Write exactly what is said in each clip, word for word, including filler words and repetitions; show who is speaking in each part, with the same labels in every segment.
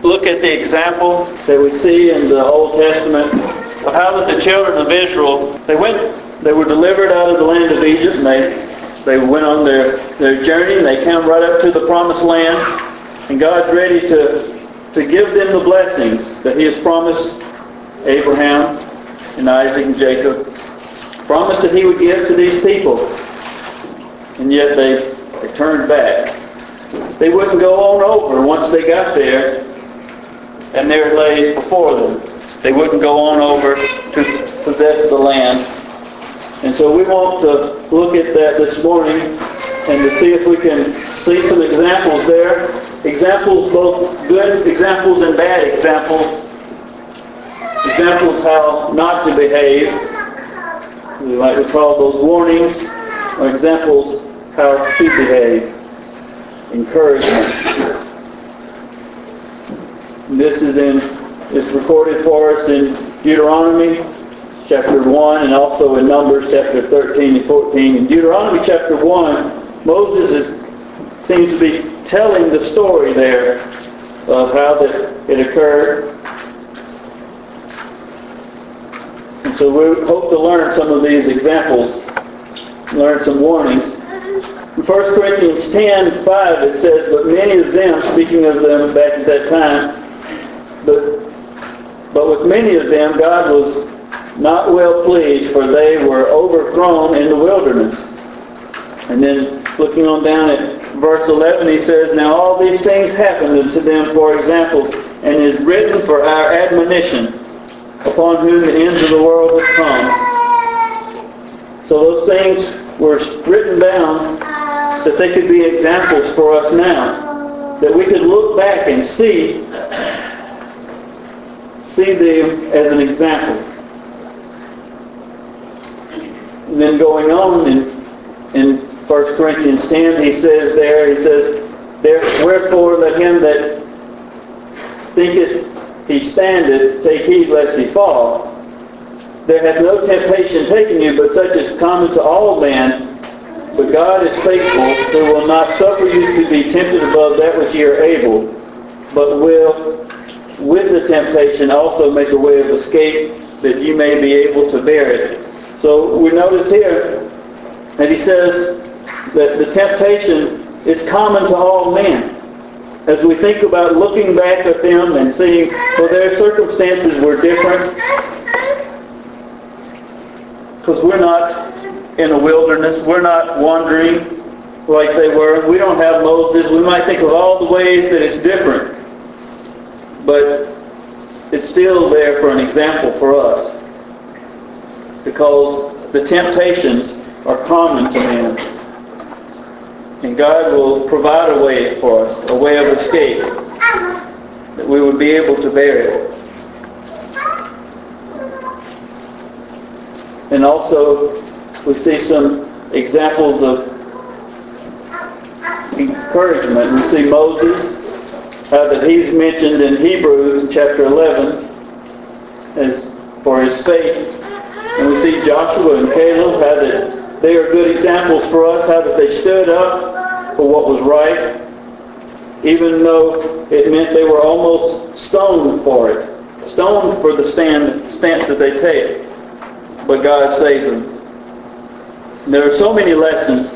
Speaker 1: look at the example that we see in the Old Testament of how that the children of Israel, they went, they were delivered out of the land of Egypt, and they, they went on their, their journey, and they came right up to the promised land, and God's ready to, to give them the blessings that He has promised Abraham and Isaac and Jacob, promised that He would give to these people, and yet they, they turned back. They wouldn't go on over once they got there, and there it lay before them. They wouldn't go on over to possess the land. And so we want to look at that this morning and to see if we can see some examples there. Examples, both good examples and bad examples. Examples how not to behave. We might recall those warnings. Or examples how to behave. Encouragement. This is in it's recorded for us in Deuteronomy chapter one and also in Numbers chapter thirteen and fourteen. In Deuteronomy chapter one, Moses is, seems to be telling the story there of how that it occurred. And so we hope to learn some of these examples, learn some warnings. In First Corinthians ten five it says, "But many of them," speaking of them back at that time, but, but with many of them God was not well pleased, for they were overthrown in the wilderness." And then looking on down at verse eleven, he says, "Now all these things happened unto them for examples, and is written for our admonition, upon whom the ends of the world have come." So those things were written down that they could be examples for us now, that we could look back and see see them as an example. And then going on in in First Corinthians ten, he says there, he says, there, "Wherefore let him that thinketh he standeth take heed lest he fall. There hath no temptation taken you, but such as common to all men. But God is faithful, who will not suffer you to be tempted above that which ye are able, but will with the temptation also make a way of escape, that you may be able to bear it." So we notice here that he says that the temptation is common to all men. As we think about looking back at them and seeing, well, their circumstances were different, because we're not in a wilderness, we're not wandering like they were. We don't have Moses. We might think of all the ways that it's different, but it's still there for an example for us, because the temptations are common to man, and God will provide a way for us, a way of escape, that we would be able to bear it. And also we see some examples of encouragement. We see Moses, how that he's mentioned in Hebrews chapter eleven as for his faith. And we see Joshua and Caleb, how that they are good examples for us, how that they stood up for what was right, even though it meant they were almost stoned for it. Stoned for the stand, stance that they take. But God saved them. There are so many lessons,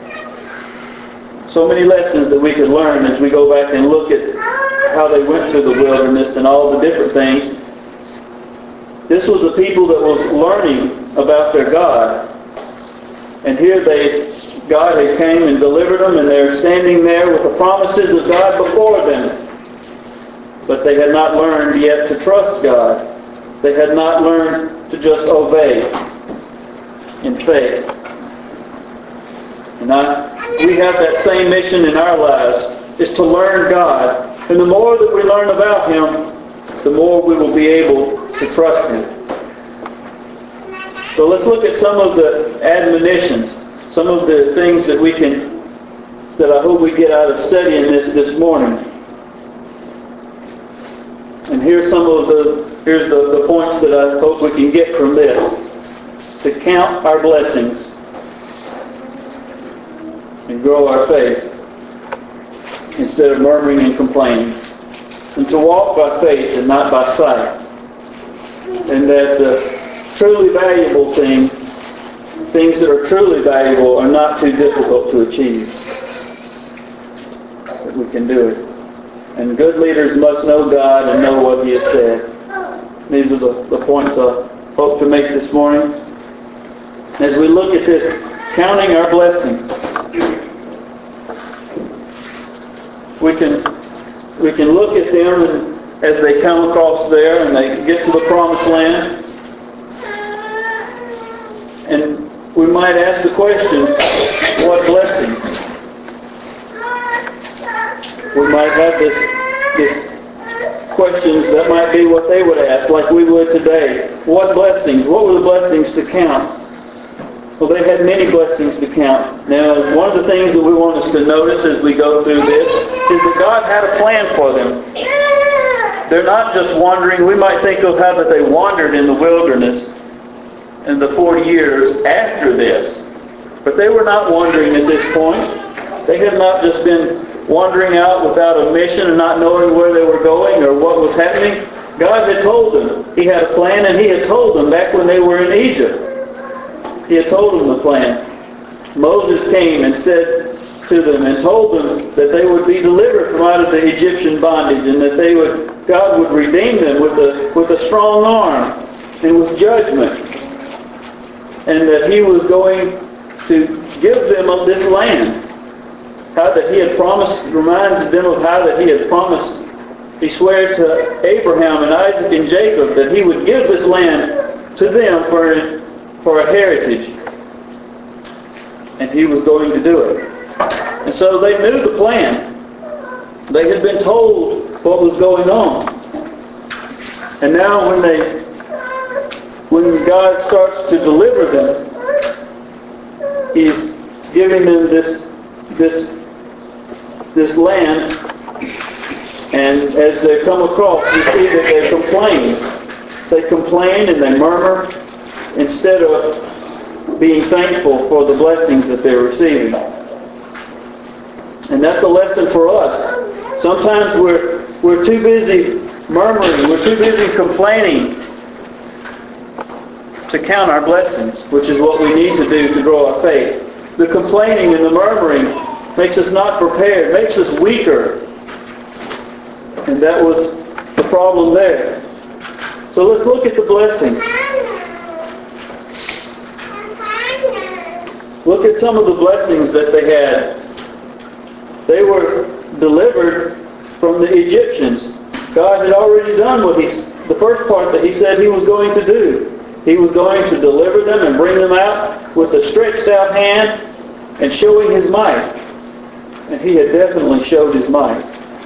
Speaker 1: so many lessons that we could learn as we go back and look at how they went through the wilderness and all the different things. This was a people that was learning about their God. And here they, God had came and delivered them, and they're standing there with the promises of God before them. But they had not learned yet to trust God. They had not learned to just obey in faith. And I, we have that same mission in our lives, is to learn God. And the more that we learn about Him, the more we will be able to trust Him. So let's look at some of the admonitions, some of the things that we can, that I hope we get out of studying this this morning. And here's some of the, here's the, the points that I hope we can get from this. To count our blessings and grow our faith instead of murmuring and complaining. and to walk by faith and not by sight. And that the truly valuable thing, things that are truly valuable are not too difficult to achieve. That we can do it. And good leaders must know God and know what He has said. These are the, the points I hope to make this morning. As we look at this, counting our blessings, we can we can look at them and, as they come across there and they get to the promised land. And we might ask the question, what blessings? We might have this, this questions that might be what they would ask, like we would today. What blessings? What were the blessings to count? Well, they had many blessings to count. Now, one of the things that we want us to notice as we go through this is that God had a plan for them. They're not just wandering. We might think of how that they wandered in the wilderness in the forty years after this. But they were not wandering at this point. They had not just been wandering out without a mission and not knowing where they were going or what was happening. God had told them. He had a plan, and He had told them back when they were in Egypt. He had told them the plan. Moses came and said to them and told them that they would be delivered from out of the Egyptian bondage, and that they would, God would redeem them with a with a strong arm and with judgment, and that He was going to give them of this land. How that He had promised, reminded them of how that He had promised. He swore to Abraham and Isaac and Jacob that He would give this land to them for for a heritage. And He was going to do it. And so they knew the plan. They had been told what was going on. And now when they, when God starts to deliver them, He's giving them this, this, this land. And as they come across, you see that they complain. They complain and they murmur, instead of being thankful for the blessings that they're receiving. And that's a lesson for us. Sometimes we're we're too busy murmuring, we're too busy complaining to count our blessings, which is what we need to do to grow our faith. The complaining and the murmuring makes us not prepared, makes us weaker. And that was the problem there. So let's look at the blessings. Look at some of the blessings that they had. They were delivered from the Egyptians. God had already done what He, the first part that He said He was going to do. He was going to deliver them and bring them out with a stretched out hand and showing His might. And He had definitely showed His might.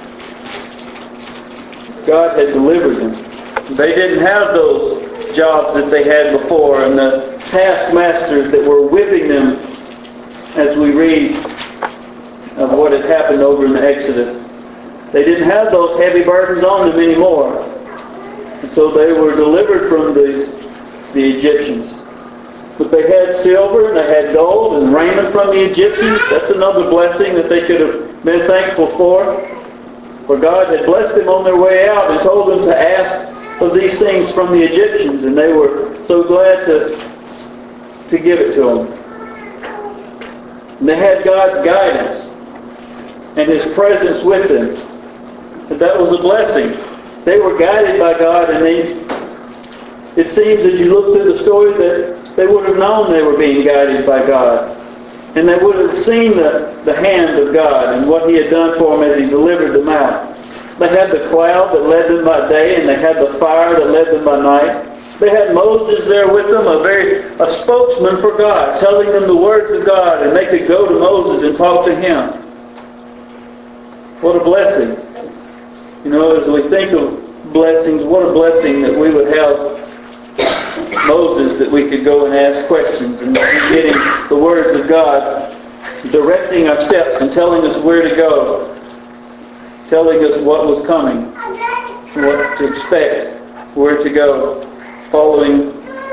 Speaker 1: God had delivered them. They didn't have those jobs that they had before and the taskmasters that were whipping them, as we read of what had happened over in the Exodus. They didn't have those heavy burdens on them anymore. And so they were delivered from the, the Egyptians. But they had silver and they had gold and raiment from the Egyptians. That's another blessing that they could have been thankful for. For God had blessed them on their way out and told them to ask of these things from the Egyptians. And they were so glad to, to give it to them. And they had God's guidance and His presence with them. And that was a blessing. They were guided by God, and they, it seems as you look through the story that they would have known they were being guided by God. And they would have seen the, the hand of God and what He had done for them as He delivered them out. They had the cloud that led them by day, and they had the fire that led them by night. They had Moses there with them, a very a spokesman for God, telling them the words of God, and they could go to Moses and talk to him. What a blessing. You know, as we think of blessings, what a blessing that we would have Moses, that we could go and ask questions and getting the words of God, directing our steps and telling us where to go, telling us what was coming, what to expect, where to go, following.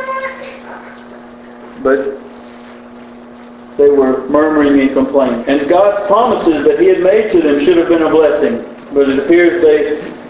Speaker 1: But they were murmuring and complaining. And God's promises that He had made to them should have been a blessing. But it appears they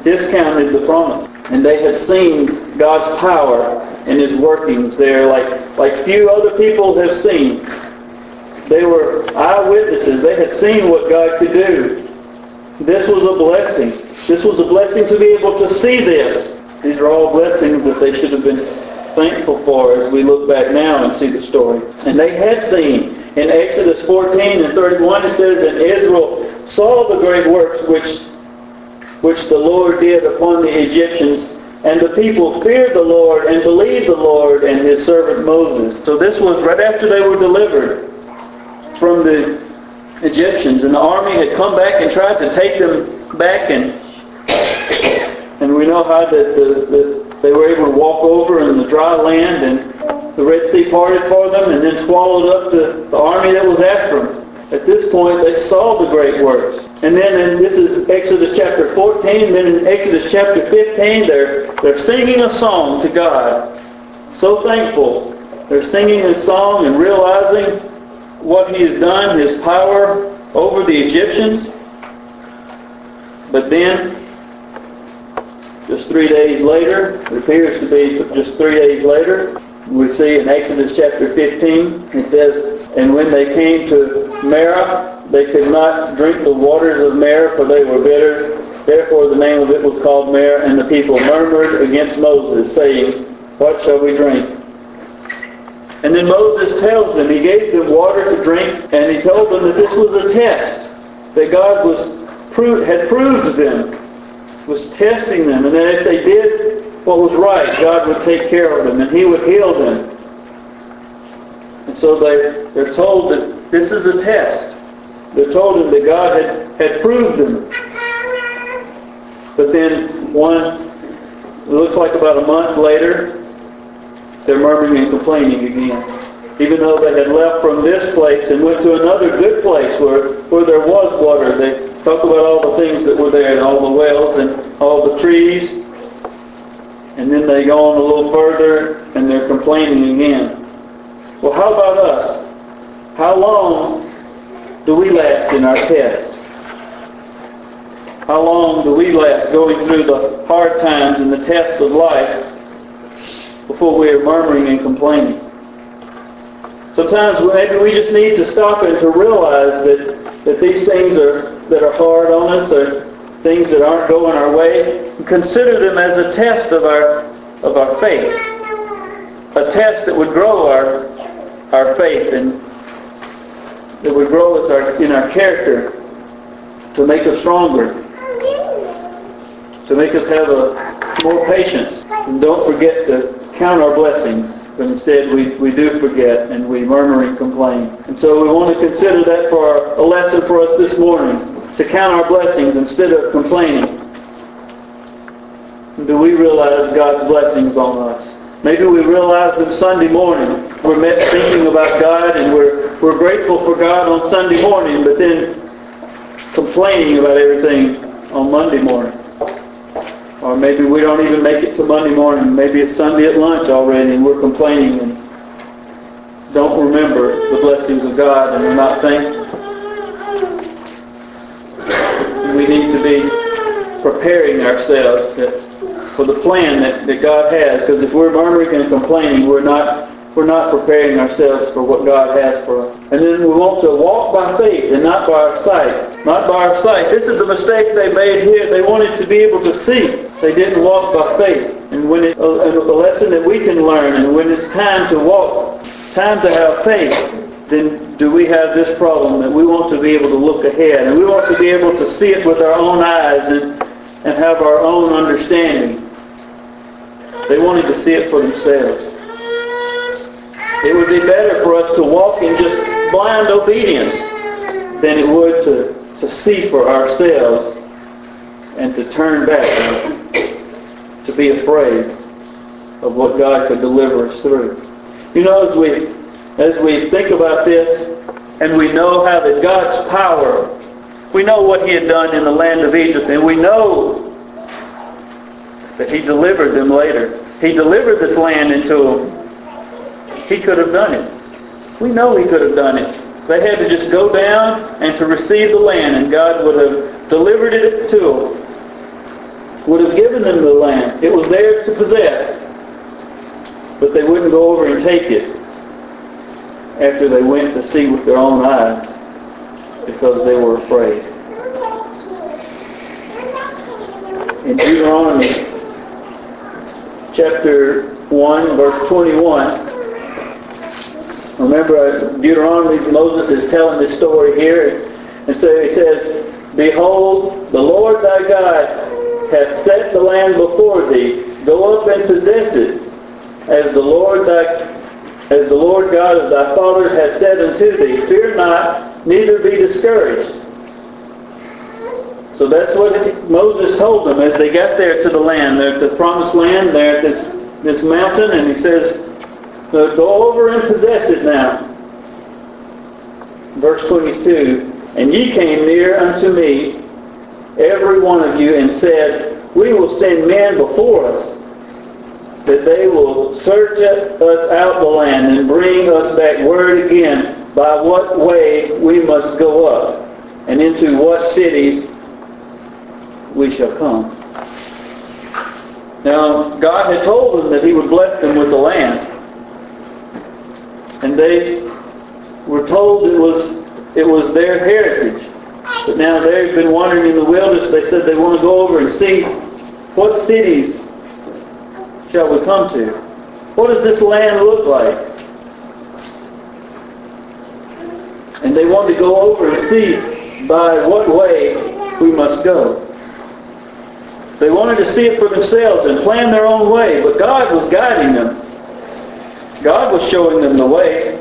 Speaker 1: discounted the promise. And they had seen God's power and His workings there like, like few other people have seen. They were eyewitnesses. They had seen what God could do. This was a blessing. This was a blessing to be able to see this. These are all blessings that they should have been thankful for as we look back now and see the story. And they had seen. In Exodus fourteen and thirty-one it says, "And Israel saw the great works which, which the Lord did upon the Egyptians, and the people feared the Lord and believed the Lord and His servant Moses." So this was right after they were delivered from the Egyptians, and the army had come back and tried to take them back, and and we know how that the, the, they were able to walk over in the dry land, and the Red Sea parted for them and then swallowed up the, the army that was after them. At this point they saw the great works. And then in, this is Exodus chapter fourteen, then in Exodus chapter fifteen they're, they're singing a song to God. So thankful. They're singing a song and realizing what He has done, His power over the Egyptians. But then, just three days later, it appears to be just three days later, we see in Exodus chapter fifteen, it says, "And when they came to Marah, they could not drink the waters of Marah, for they were bitter. Therefore the name of it was called Marah, and the people murmured against Moses, saying, What shall we drink?" And then Moses tells them, he gave them water to drink, and he told them that this was a test, that God was pro- had proved them, was testing them, and that if they did what was right, God would take care of them, and He would heal them. And so they, they're told that this is a test. They're told them that God had, had proved them. But then one, it looks like about a month later, they're murmuring and complaining again. Even though they had left from this place and went to another good place where, where there was water. They talk about all the things that were there, and all the wells and all the trees. And then they go on a little further and they're complaining again. Well, how about us? How long do we last in our test? How long do we last going through the hard times and the tests of life before we are murmuring and complaining? Sometimes maybe we just need to stop and to realize that, that these things are that are hard on us, or things that aren't going our way, and consider them as a test of our of our faith. A test that would grow our our faith, and that would grow us our, in our character, to make us stronger, to make us have a more patience. And don't forget to count our blessings, but instead we, we do forget and we murmur and complain. And so we want to consider that for our, a lesson for us this morning, to count our blessings instead of complaining. Do we realize God's blessings on us? Maybe we realize them Sunday morning. We're met thinking about God, and we're we're grateful for God on Sunday morning, but then complaining about everything on Monday morning. Or maybe we don't even make it to Monday morning. Maybe it's Sunday at lunch already, and we're complaining and don't remember the blessings of God, and we're not thankful. We need to be preparing ourselves that, for the plan that, that God has. Because if we're murmuring and complaining, we're not we're not preparing ourselves for what God has for us. And then we want to walk by faith and not by our sight. Not by our sight. This is the mistake they made here. They wanted to be able to see. They didn't walk by faith. And when it, a, a lesson that we can learn, and when it's time to walk, time to have faith, then do we have this problem that we want to be able to look ahead, and we want to be able to see it with our own eyes and, and have our own understanding. They wanted to see it for themselves. It would be better for us to walk in just blind obedience than it would to, to see for ourselves and to turn back, to be afraid of what God could deliver us through. You know, as we as we think about this, and we know how that God's power, we know what He had done in the land of Egypt, and we know that He delivered them later. He delivered this land into them. He could have done it. We know He could have done it. They had to just go down and to receive the land, and God would have delivered it to them. would have given them the land. It was theirs to possess. But they wouldn't go over and take it after they went to see with their own eyes because they were afraid. In Deuteronomy chapter one, verse twenty-one, remember Deuteronomy, Moses is telling this story here, and so he says, "Behold, the Lord thy God hath set the land before thee. Go up and possess it, as the Lord thy as the Lord God of thy fathers hath said unto thee. Fear not, neither be discouraged." So that's what Moses told them as they got there to the land. They're at the promised land. They're at this, this mountain, and he says, "Go over and possess it now." Verse twenty-two, "And ye came near unto me, every one of you, and said, We will send men before us, that they will search us out the land and bring us back word again by what way we must go up, and into what cities we shall come." Now, God had told them that He would bless them with the land. And they were told it was it was their heritage. But now they've been wandering in the wilderness. They said they want to go over and see what cities shall we come to. What does this land look like? And they wanted to go over and see by what way we must go. They wanted to see it for themselves and plan their own way, but God was guiding them. God was showing them the way.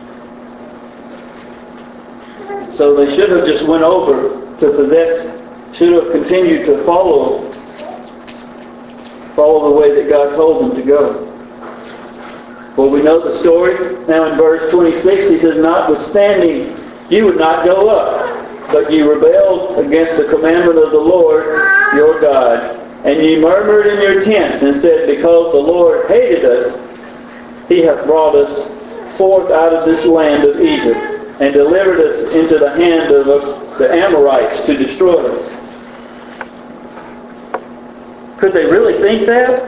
Speaker 1: So they should have just went over to possess, should have continued to follow, follow the way that God told them to go. Well, we know the story. Now in verse twenty-six, he says, "Notwithstanding, you would not go up, but ye rebelled against the commandment of the Lord your God. And ye murmured in your tents, and said, Because the Lord hated us, He hath brought us forth out of this land of Egypt, and delivered us into the hand of the Amorites to destroy us." Could they really think that?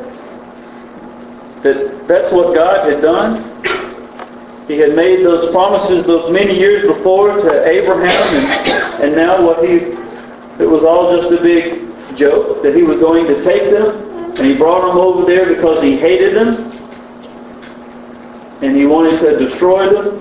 Speaker 1: That that's what God had done? He had made those promises those many years before to Abraham, and, and now what he, it was all just a big joke, that He was going to take them, and He brought them over there because He hated them, and He wanted to destroy them.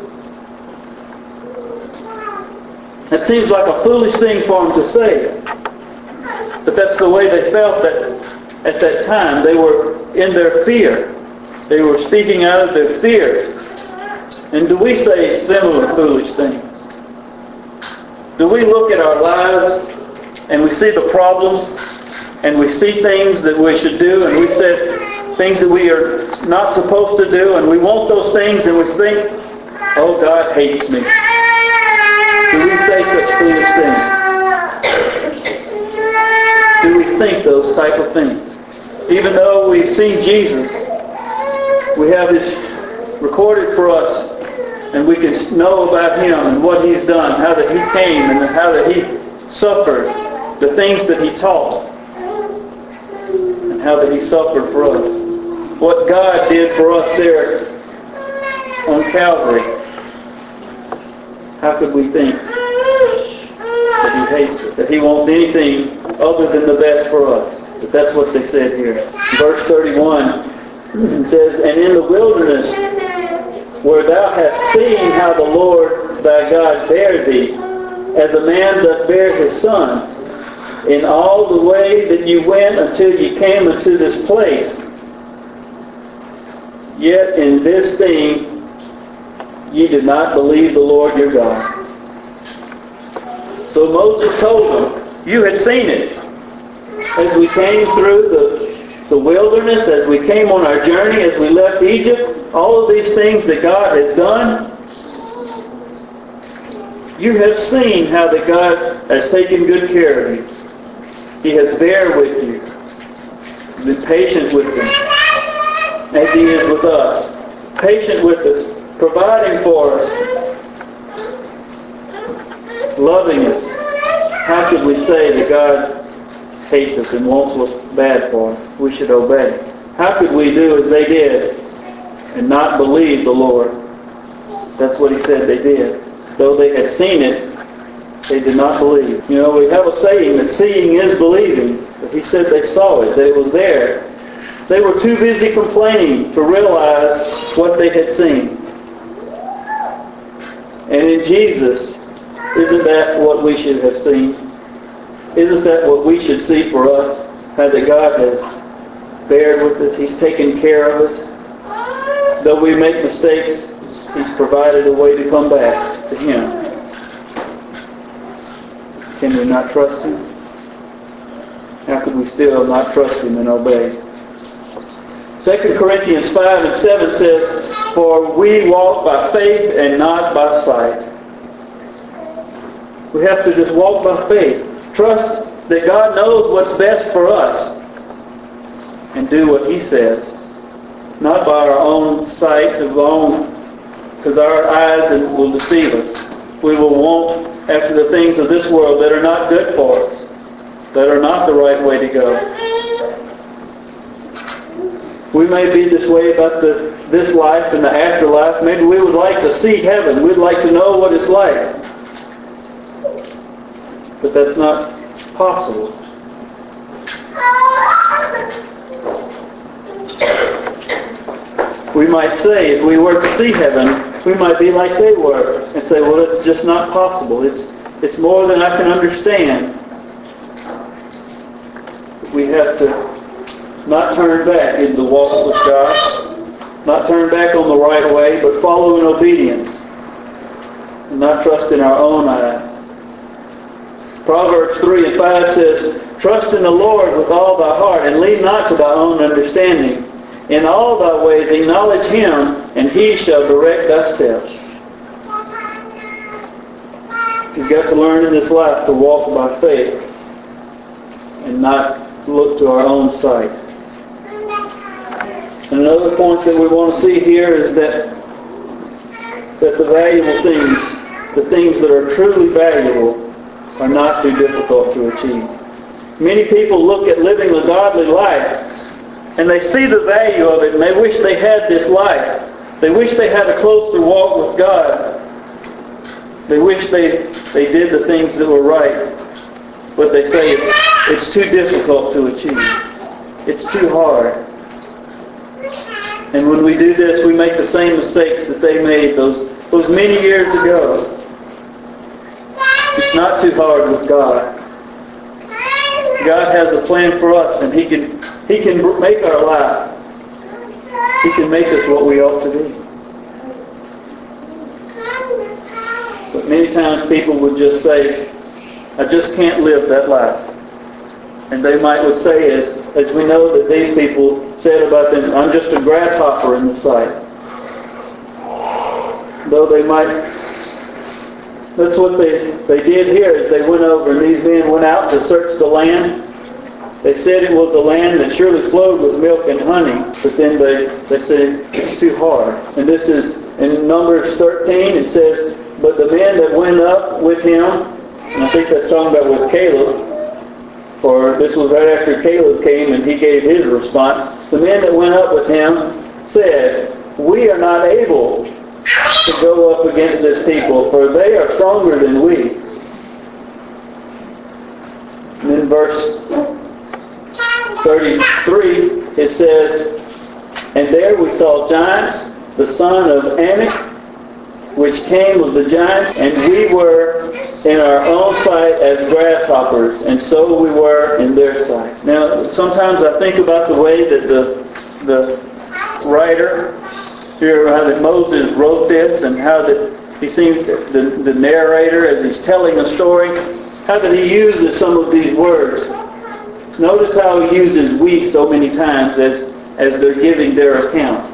Speaker 1: It seems like a foolish thing for them to say, but that's the way they felt that at that time. They were in their fear. They were speaking out of their fear. And do we say similar foolish things? Do we look at our lives and we see the problems and we see things that we should do, and we said things that we are not supposed to do, and we want those things, and we think, "Oh, God hates me." Do we say such foolish things? Do we think those type of things? Even though we've seen Jesus, we have this recorded for us, and we can know about Him and what He's done, how that He came and how that He suffered, the things that He taught, and how that He suffered for us. What God did for us there on Calvary. How could we think that He hates us, that He wants anything other than the best for us? But that's what they said here. Verse thirty-one says, "And in the wilderness, where thou hast seen how the Lord thy God bare thee, as a man doth bear his son, in all the way that you went until you came unto this place, yet in this thing ye did not believe the Lord your God." So Moses told them, you had seen it. As we came through the, the wilderness, as we came on our journey, as we left Egypt, all of these things that God has done, you have seen how that God has taken good care of you. He has bare with you, been patient with them, as He is with us. Patient with us, providing for us, loving us. How could we say that God hates us and wants what's bad for us. We should obey. How could we do as they did and not believe the Lord? That's what he said they did. Though they had seen it, they did not believe. You know, we have a saying that seeing is believing. But he said they saw it, that it was there. They were too busy complaining to realize what they had seen. And in Jesus, isn't that what we should have seen? Isn't that what we should see for us? How that God has bared with us. He's taken care of us. Though we make mistakes, He's provided a way to come back to Him. Can we not trust Him? How could we still not trust Him and obey? Second Corinthians five and seven says, "For we walk by faith and not by sight." We have to just walk by faith. Trust that God knows what's best for us and do what He says. Not by our own sight, of our own, because our eyes will deceive us. We will want after the things of this world that are not good for us, that are not the right way to go. We may be this way about the, this life and the afterlife. Maybe we would like to see heaven. We'd like to know what it's like. But that's not possible. We might say, if we were to see heaven, we might be like they were and say, well, it's just not possible. It's, it's more than I can understand. We have to not turn back in the walk with God, not turn back on the right way, but follow in obedience and not trust in our own eyes. Proverbs three and five says, "Trust in the Lord with all thy heart, and lean not to thy own understanding. In all thy ways acknowledge Him, and He shall direct thy steps." We've got to learn in this life to walk by faith and not look to our own sight. And another point that we want to see here is that that the valuable things, the things that are truly valuable, are not too difficult to achieve. Many people look at living a godly life and they see the value of it and they wish they had this life. They wish they had a closer walk with God. They wish they, they did the things that were right. But they say it's, it's too difficult to achieve. It's too hard. And when we do this, we make the same mistakes that they made those, those many years ago. It's not too hard with God. God has a plan for us, and He can He can make our life. He can make us what we ought to be. But many times people would just say, "I just can't live that life." And they might would say, as as we know that these people said about them, "I'm just a grasshopper in the sight." Though they might. That's what they, they did here, is they went over and these men went out to search the land. They said it was a land that surely flowed with milk and honey, but then they, they said it's too hard. And this is in Numbers thirteen, it says, "But the men that went up with him," and I think that's talking about with Caleb, or this was right after Caleb came and he gave his response. "The men that went up with him said, we are not able to go up against this people, for they are stronger than we." And in verse thirty-three, it says, "And there we saw giants, the son of Anak, which came of the giants, and we were in our own sight as grasshoppers, and so we were in their sight." Now, sometimes I think about the way that the the writer here, how that Moses wrote this, and how that he seems, the, the narrator, as he's telling a story, how that he uses some of these words. Notice how he uses "we" so many times as, as they're giving their account.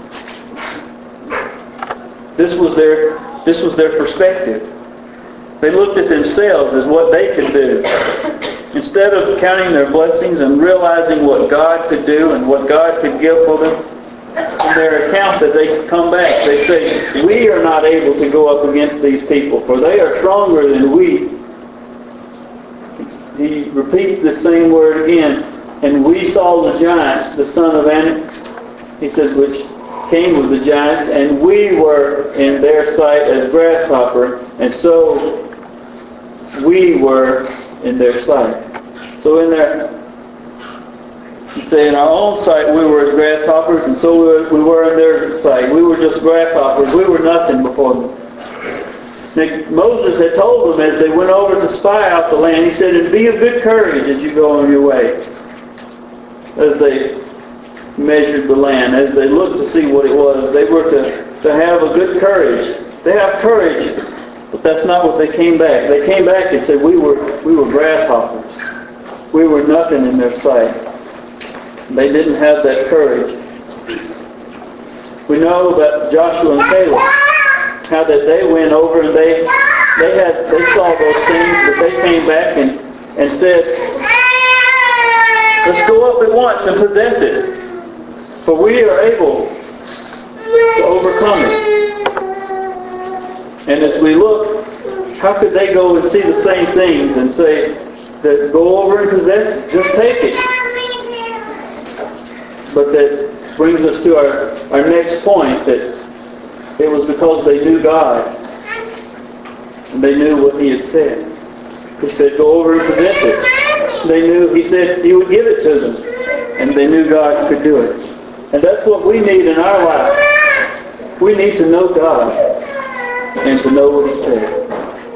Speaker 1: This was their, this was their perspective. They looked at themselves as what they could do. Instead of counting their blessings and realizing what God could do and what God could give for them, in their account that they come back, they say, "We are not able to go up against these people, for they are stronger than we." he repeats the same word again. And we saw the giants, the son of Anak, he says, which came with the giants, and we were in their sight as grasshopper, and so we were in their sight. So in their, say in our own sight we were as grasshoppers, and so we were, we were in their sight. We were just grasshoppers. We were nothing before them. Now, Moses had told them as they went over to spy out the land, he said, and be of good courage as you go on your way. As they measured the land, as they looked to see what it was, they were to, to have a good courage. They have courage, but that's not what they came back. They came back and said, we were, we were grasshoppers. We were nothing in their sight. They didn't have that courage. We know that Joshua and Caleb, how that they went over and they they had they saw those things, but they came back and, and said, let's go up at once and possess it, for we are able to overcome it. And as we look, how could they go and see the same things and say that go over and possess it, just take it? But that brings us to our, our next point, that it was because they knew God. And they knew what He had said. He said, go over and possess it. They knew, He said He would give it to them. And they knew God could do it. And that's what we need in our life. We need to know God and to know what He said.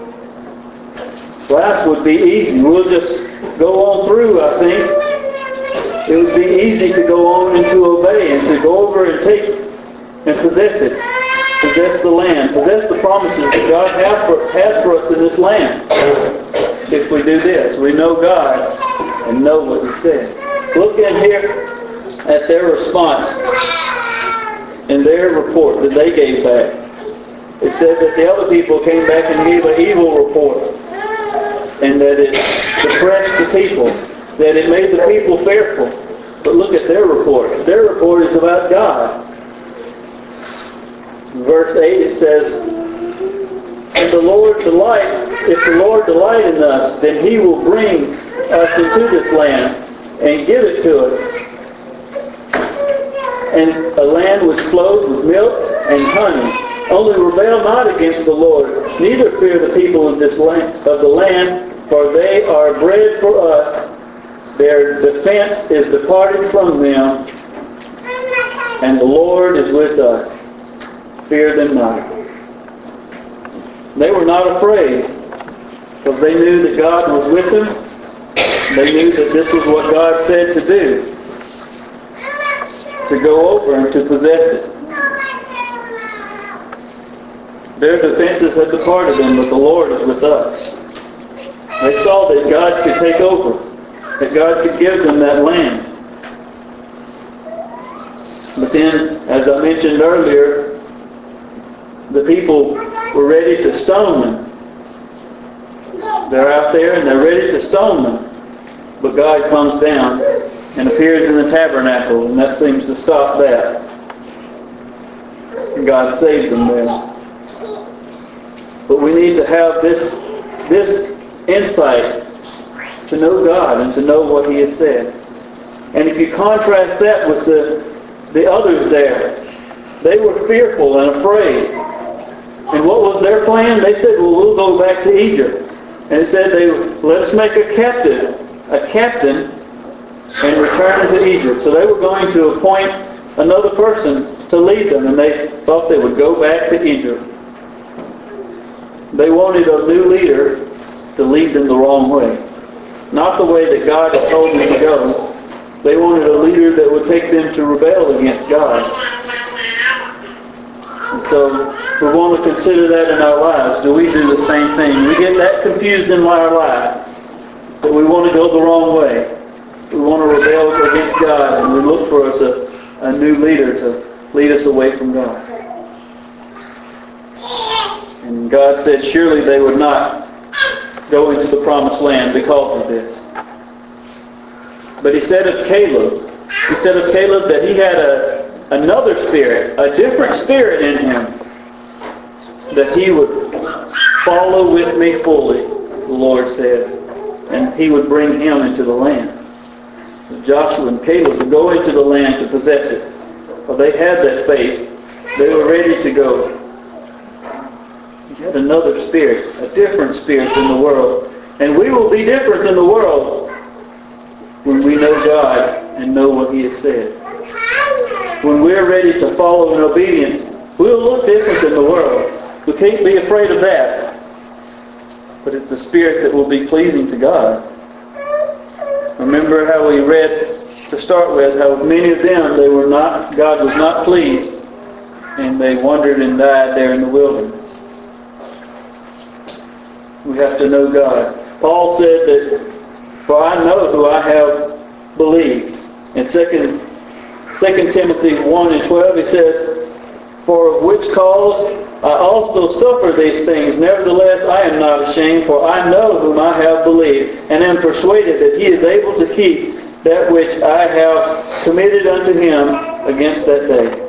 Speaker 1: Last would be easy. We'll just go on through, I think. It would be easy to go on and to obey and to go over and take and possess it. Possess the land. Possess the promises that God has for, has for us in this land. If we do this, we know God and know what He said. Look in here at their response in their report that they gave back. It said that the other people came back and gave an evil report, and that it depressed the people, that it made the people fearful. But look at their report. Their report is about God. In verse eight it says, "And the Lord delight, if the Lord delight in us, then He will bring us into this land and give it to us, and a land which flows with milk and honey. Only rebel not against the Lord, neither fear the people of this land, of the land, for they are bread for us. Their defense is departed from them, and the Lord is with us. Fear them not." They were not afraid, because they knew that God was with them. They knew that this was what God said to do, to go over and to possess it. Their defenses had departed them, but the Lord is with us. They saw that God could take over, that God could give them that land. But then, as I mentioned earlier, the people were ready to stone them. They're out there and they're ready to stone them. But God comes down and appears in the tabernacle, and that seems to stop that. And God saved them there. But we need to have this, this insight to know God and to know what He has said. And if you contrast that with the, the others there, they were fearful and afraid. And what was their plan? They said, well, we'll go back to Egypt. And it said, they let us make a captive, a captain, and return to Egypt. So they were going to appoint another person to lead them, and they thought they would go back to Egypt. They wanted a new leader to lead them the wrong way. Not the way that God had told them to go. They wanted a leader that would take them to rebel against God. And so we want to consider that in our lives. Do we do the same thing? We get that confused in our life that we want to go the wrong way. We want to rebel against God, and we look for us a, a new leader to lead us away from God. And God said surely they would not go into the promised land because of this. But He said of Caleb, He said of Caleb that he had a, another spirit, a different spirit in him, that he would follow with me fully, the Lord said. and he would bring him into the land. Joshua and Caleb would go into the land to possess it. Well, they had that faith. They were ready to go. You had another spirit, a different spirit than the world. And we will be different than the world when we know God and know what He has said. When we're ready to follow in obedience, we'll look different than the world. We can't be afraid of that. But it's a spirit that will be pleasing to God. Remember how we read to start with, how many of them, they were not, God was not pleased, and they wandered and died there in the wilderness. We have to know God. Paul said that, for I know who I have believed. In Second Timothy one and twelve, he says, for of which cause I also suffer these things. Nevertheless, I am not ashamed, for I know whom I have believed, and am persuaded that He is able to keep that which I have committed unto Him against that day.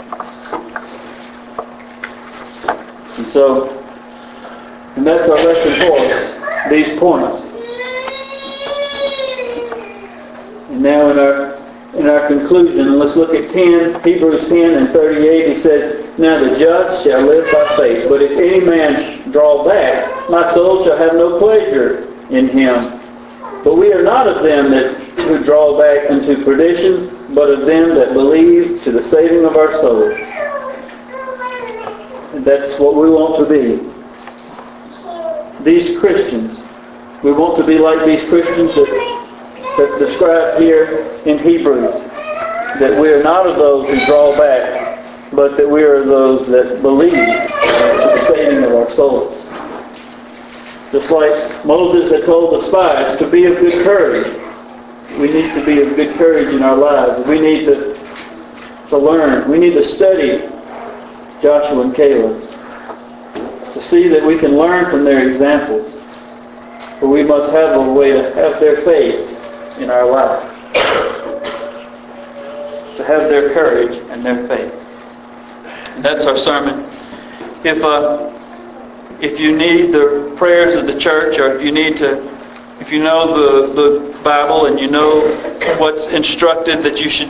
Speaker 1: And so, and that's our lesson for us, these points. And now in our in our conclusion, let's look at ten, Hebrews ten and thirty-eight. It says, now the just shall live by faith. But if any man draw back, my soul shall have no pleasure in him. But we are not of them that who draw back unto perdition, but of them that believe to the saving of our souls. And that's what we want to be. These Christians, we want to be like these Christians that that's described here in Hebrews, that we are not of those who draw back, but that we are those that believe to the saving of our souls. Just like Moses had told the spies to be of good courage, we need to be of good courage in our lives. We need to, to learn. We need to study Joshua and Caleb to see that we can learn from their examples. But we must have a way to have their faith in our life, to have their courage and their faith. And that's our sermon. If uh, if you need the prayers of the church, or if you need to, if you know the the Bible and you know what's instructed that you should